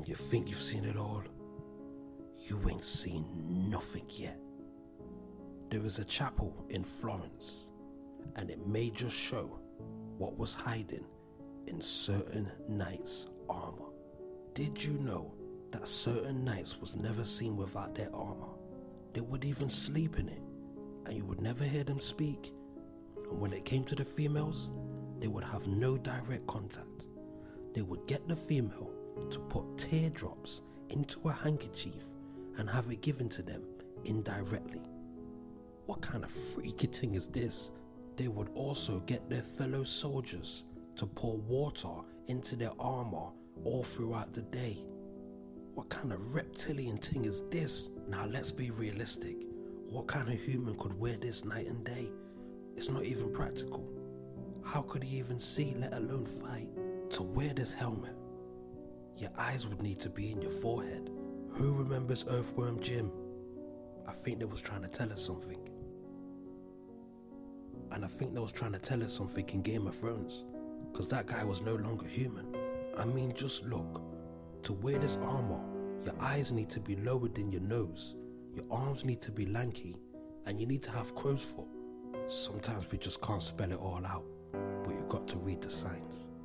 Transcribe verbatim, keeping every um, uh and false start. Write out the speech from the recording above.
You think you've seen it all? You ain't seen nothing yet. There is a chapel in Florence, and it may just show what was hiding in certain knights' armor. Did you know that certain knights was never seen without their armor? They would even sleep in it, and you would never hear them speak. And when it came to the females, they would have no direct contact. They would get the female to put teardrops into a handkerchief and have it given to them indirectly. What kind of freaky thing is this? They would also get their fellow soldiers to pour water into their armor all throughout the day. What kind of reptilian thing is this? Now let's be realistic. What kind of human could wear this night and day? It's not even practical. How could he even see, let alone fight? To wear this helmet, your eyes would need to be in your forehead. Who remembers Earthworm Jim? I think they was trying to tell us something. And I think they was trying to tell us something in Game of Thrones, because that guy was no longer human. I mean, just look. To wear this armor, your eyes need to be lower than your nose, your arms need to be lanky, and you need to have crow's foot. Sometimes we just can't spell it all out, but you've got to read the signs.